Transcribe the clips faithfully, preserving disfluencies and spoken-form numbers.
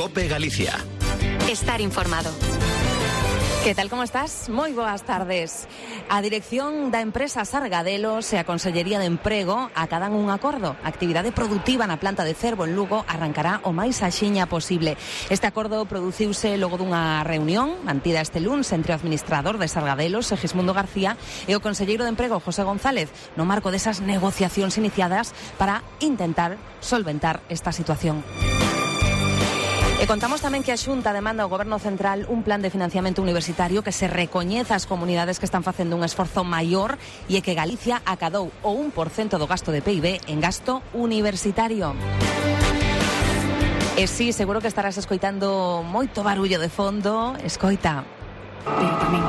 COPE Galicia. Estar informado. Que tal, como estás? Moi boas tardes. A dirección da empresa Sargadelos e a Consellería de Emprego acadan un acordo. A actividade produtiva na planta de Cervo en Lugo arrancará o máis axiña posible. Este acordo produciuse logo dunha reunión mantida este luns entre o administrador de Sargadelos, Segismundo García, e o conselleiro de Emprego, José González, no marco desas negociacións iniciadas para intentar solventar esta situación. E contamos tamén que a Xunta demanda ao Goberno Central un plan de financiamento universitario que se recoñeza as comunidades que están facendo un esforzo maior e que Galicia acadou o un por cento do gasto de P I B en gasto universitario. E sí, seguro que estarás escoitando moito barullo de fondo. Escoita. Pero tamén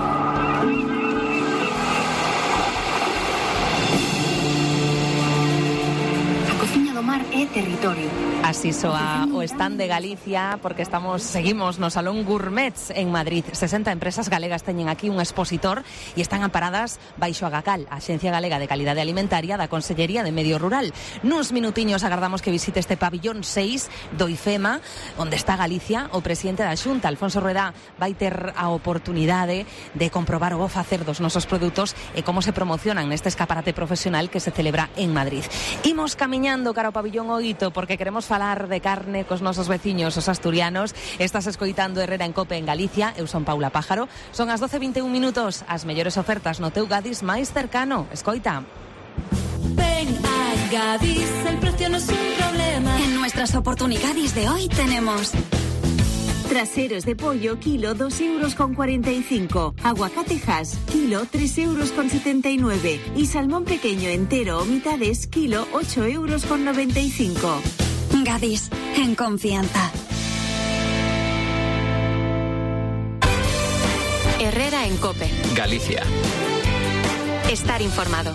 é territorio. Así soa o stand de Galicia, porque estamos seguimos no Salón Gourmets en Madrid. sesenta empresas galegas teñen aquí un expositor e están amparadas baixo a GACAL, a Axencia Galega de Calidade Alimentaria da Consellería de Medio Rural. Nuns minutiños agardamos que visite este pabillón seis do IFEMA, onde está Galicia. O presidente da Xunta, Alfonso Rueda, vai ter a oportunidade de comprobar o bo facer dos nosos produtos e como se promocionan neste escaparate profesional que se celebra en Madrid. Imos camiñando cara ao pabillón oito porque queremos falar de carne cos nosos veciños, os asturianos. Estás escoitando Herrera en Cope en Galicia. Eu son Paula Pájaro. Son as doce e vinte e un minutos. As mellores ofertas no teu Gadis máis cercano. Escoita. Ven a Gadis, el precio no es un problema. En nuestras oportunidades de hoy tenemos traseros de pollo, kilo dos euros con cuarenta y cinco. Aguacate Hass, kilo tres euros con setenta y nueve. Y salmón pequeño entero o mitades, kilo ocho euros con noventa y cinco. Gadis, en confianza. Herrera en Cope. Galicia. Estar informado.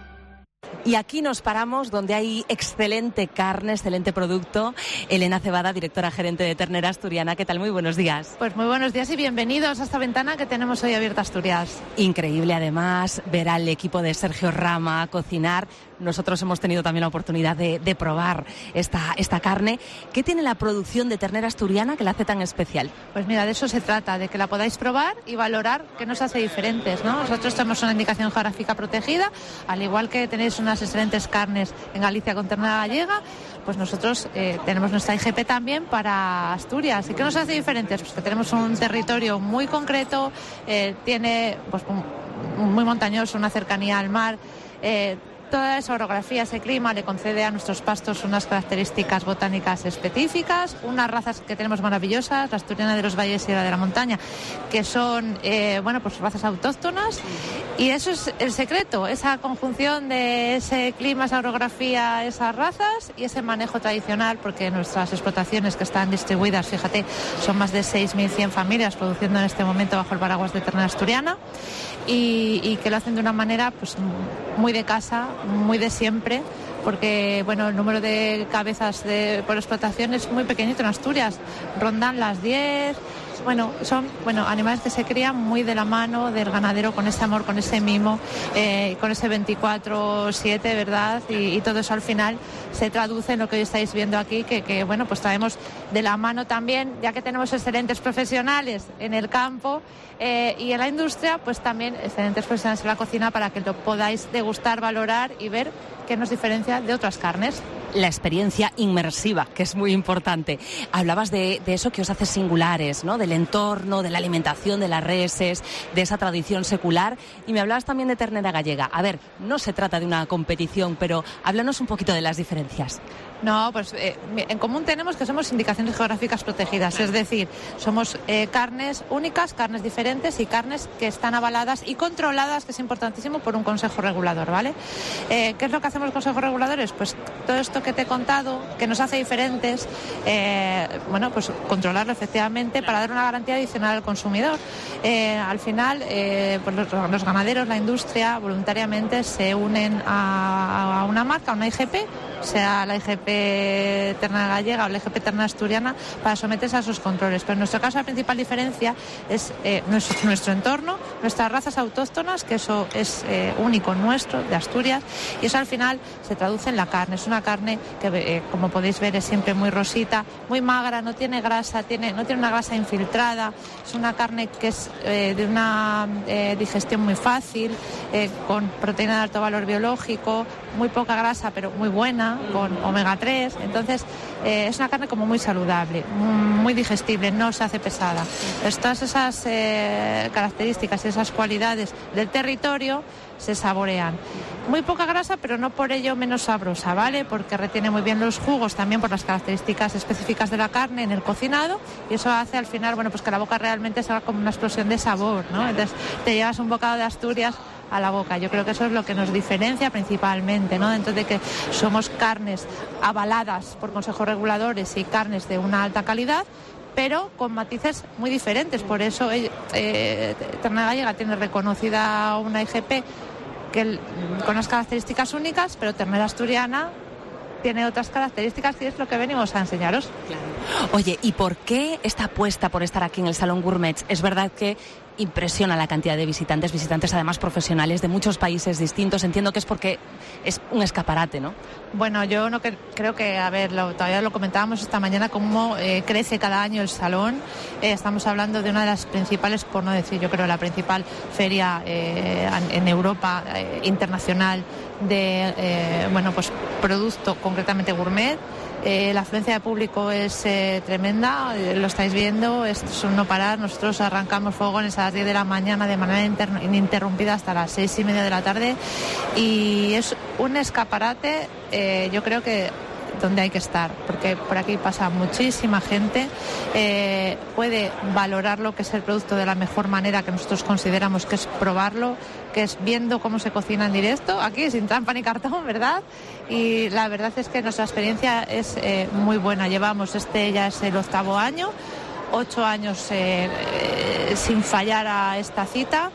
Y aquí nos paramos donde hay excelente carne, excelente producto. Elena Cebada, directora gerente de Ternera Asturiana. ¿Qué tal? Muy buenos días. Pues muy buenos días y bienvenidos a esta ventana que tenemos hoy abierta Asturias. Increíble, además, ver al equipo de Sergio Rama cocinar. Nosotros hemos tenido también la oportunidad de, de probar esta, esta carne. ¿Qué tiene la producción de Ternera Asturiana que la hace tan especial? Pues mira, de eso se trata, de que la podáis probar y valorar qué nos hace diferentes, ¿no? Nosotros tenemos una indicación geográfica protegida, al igual que tenéis unas excelentes carnes en Galicia con ternera gallega, pues nosotros eh, tenemos nuestra I G P también para Asturias. ¿Y qué nos hace diferentes? Pues que tenemos un territorio muy concreto, eh, tiene pues un, muy montañoso, una cercanía al mar, eh, toda esa orografía, ese clima le concede a nuestros pastos unas características botánicas específicas, unas razas que tenemos maravillosas, la asturiana de los valles y la de la montaña, que son eh, bueno, pues razas autóctonas, y eso es el secreto, esa conjunción de ese clima, esa orografía, esas razas y ese manejo tradicional, porque nuestras explotaciones que están distribuidas, fíjate, son más de seis mil cien familias produciendo en este momento bajo el paraguas de ternera asturiana, y, y que lo hacen de una manera pues muy de casa, muy de siempre, porque bueno, el número de cabezas de, por explotación es muy pequeñito en Asturias, rondan las diez. Bueno, son bueno animales que se crían muy de la mano del ganadero, con ese amor, con ese mimo, eh, con ese veinticuatro siete, ¿verdad? Y, y todo eso al final se traduce en lo que hoy estáis viendo aquí, que, que bueno, pues traemos de la mano también, ya que tenemos excelentes profesionales en el campo eh, y en la industria, pues también excelentes profesionales en la cocina para que lo podáis degustar, valorar y ver qué nos diferencia de otras carnes. La experiencia inmersiva, que es muy importante. Hablabas de, de eso que os hace singulares, ¿no? Del entorno, de la alimentación de las reses, de esa tradición secular. Y me hablabas también de ternera gallega. A ver, no se trata de una competición, pero háblanos un poquito de las diferencias. No, pues eh, en común tenemos que somos indicaciones geográficas protegidas, es decir, somos eh, carnes únicas, carnes diferentes y carnes que están avaladas y controladas, que es importantísimo, por un consejo regulador, ¿vale? Eh, ¿Qué es lo que hacemos los consejos reguladores? Pues todo esto que te he contado, que nos hace diferentes, eh, bueno, pues controlarlo efectivamente para dar una garantía adicional al consumidor. Eh, al final, eh, pues los, los ganaderos, la industria, voluntariamente se unen a, a una marca, a una I G P, sea la I G P ternera gallega o la I G P ternera asturiana, para someterse a esos controles. Pero en nuestro caso la principal diferencia es eh, nuestro, nuestro entorno, nuestras razas autóctonas, que eso es eh, único nuestro, de Asturias, y eso al final se traduce en la carne. Es una carne que, eh, como podéis ver, es siempre muy rosita, muy magra, no tiene grasa, tiene, no tiene una grasa infiltrada, es una carne que es eh, de una eh, digestión muy fácil, eh, con proteína de alto valor biológico, muy poca grasa pero muy buena, con omega tres. Entonces eh, es una carne como muy saludable, muy digestible, no se hace pesada. Entonces, todas esas eh, características y esas cualidades del territorio se saborean. Muy poca grasa, pero no por ello menos sabrosa, ¿vale? Porque retiene muy bien los jugos, también por las características específicas de la carne en el cocinado, y eso hace al final, bueno, pues que la boca realmente salga como una explosión de sabor, ¿no? Entonces te llevas un bocado de Asturias a la boca. Yo creo que eso es lo que nos diferencia principalmente, ¿no? Dentro de que somos carnes avaladas por consejos reguladores y carnes de una alta calidad, pero con matices muy diferentes. Por eso eh, eh, ternera gallega tiene reconocida una I G P que, con unas características únicas, pero ternera asturiana tiene otras características, y es lo que venimos a enseñaros. Claro. Oye, ¿y por qué esta apuesta por estar aquí en el Salón Gourmet? Es verdad que impresiona la cantidad de visitantes, visitantes además profesionales de muchos países distintos. Entiendo que es porque es un escaparate, ¿no? Bueno, yo no que, creo que, a ver, lo, todavía lo comentábamos esta mañana, cómo eh, crece cada año el salón. Eh, estamos hablando de una de las principales, por no decir, yo creo, la principal feria eh, en Europa eh, internacional de, eh, bueno, pues producto concretamente gourmet. Eh, la afluencia de público es eh, tremenda, eh, lo estáis viendo, es un no parar. Nosotros arrancamos fogones a las diez de la mañana de manera inter- ininterrumpida hasta las seis y media de la tarde, y es un escaparate, eh, yo creo que donde hay que estar, porque por aquí pasa muchísima gente, eh, puede valorar lo que es el producto de la mejor manera que nosotros consideramos, que es probarlo, que es viendo cómo se cocina en directo, aquí sin trampa ni cartón, ¿verdad? Y la verdad es que nuestra experiencia es eh, muy buena. Llevamos, este ya es el octavo año, ocho años eh, eh, sin fallar a esta cita,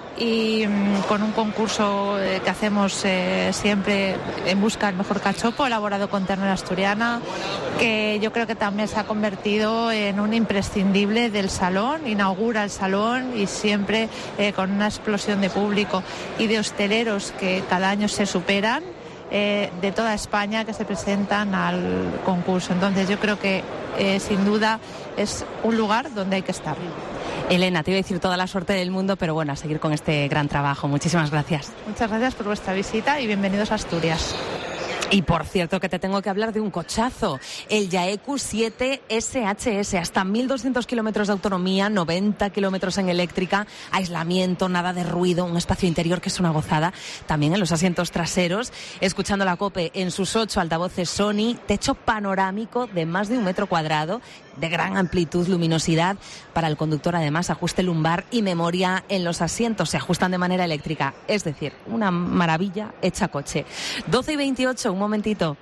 y mmm, con un concurso eh, que hacemos eh, siempre en busca del mejor cachopo elaborado con ternera asturiana, que yo creo que también se ha convertido en un imprescindible del salón, inaugura el salón, y siempre eh, con una explosión de público y de hosteleros que cada año se superan, eh, de toda España, que se presentan al concurso. Entonces yo creo que eh, sin duda es un lugar donde hay que estar. Elena, te iba a decir toda la suerte del mundo, pero bueno, a seguir con este gran trabajo. Muchísimas gracias. Muchas gracias por vuestra visita y bienvenidos a Asturias. Y por cierto que te tengo que hablar de un cochazo, el Yaeku siete S H S, hasta mil doscientos kilómetros de autonomía, noventa kilómetros en eléctrica, aislamiento, nada de ruido, un espacio interior que es una gozada, también en los asientos traseros, escuchando la COPE en sus ocho altavoces Sony, techo panorámico de más de un metro cuadrado, de gran amplitud, luminosidad para el conductor, además ajuste lumbar y memoria en los asientos, se ajustan de manera eléctrica, es decir, una maravilla hecha coche. doce y veintiocho, un momentito.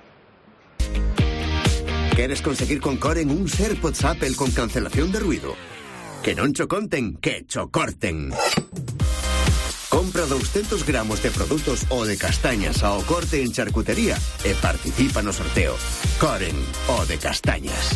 ¿Quieres conseguir con Coren un AirPods Apple con cancelación de ruido? Que non cho conten, que cho corten. Compra doscientos gramos de produtos o de castañas ao corte en charcutería e participa no sorteo. Coren, o de castañas.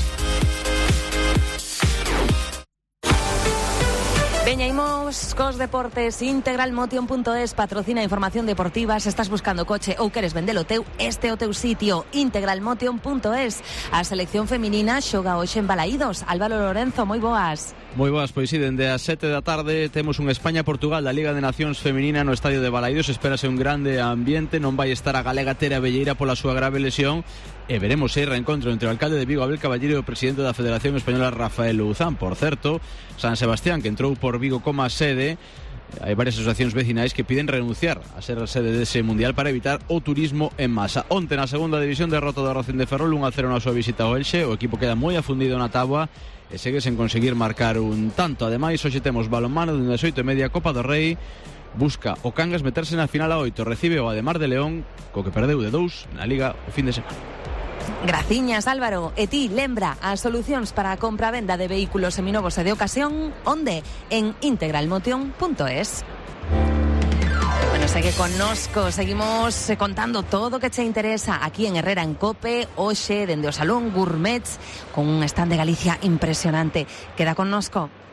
Veña, imos cos deportes. Integralmotion punto es patrocina información deportiva. Se estás buscando coche ou queres vendelo teu, este é o teu sitio. Integralmotion punto es. A selección feminina xoga hoxe en Balaídos. Álvaro Lorenzo, moi boas. Moi boas, pois si, dende as sete da tarde temos un España-Portugal da Liga de Nacións Feminina no estadio de Balaídos. Espérase un grande ambiente, non vai estar a galega Tere Abelleira pola súa grave lesión, e veremos se hai reencontro entre o alcalde de Vigo, Abel Caballero, e o presidente da Federación Española, Rafael Louzán. Por certo, San Sebastián, que entrou por Vigo como sede, hai varias asociacións vecinais que piden renunciar a ser a sede dese mundial para evitar o turismo en masa. Onte na segunda división, derrota do Racing de Ferrol un a cero na súa visita ao Elxe. O equipo queda moi afundido na táboa e segue sen conseguir marcar un tanto. Ademais, hoxe temos balonmano dende as oito e media, Copa do Rei. Busca o Cangas meterse na final a oito, recibe o Ademar de León, co que perdeu de dous na Liga o fin de semana. Graciñas, Álvaro. E ti, lembra as solucións para a compra-venda de vehículos seminovos e de ocasión, onde? En integralmotion punto es. Bueno, segue connosco. Seguimos eh, contando todo o que che interesa aquí en Herrera en Cope, hoxe dende o Salón Gourmets con un stand de Galicia impresionante. Queda connosco.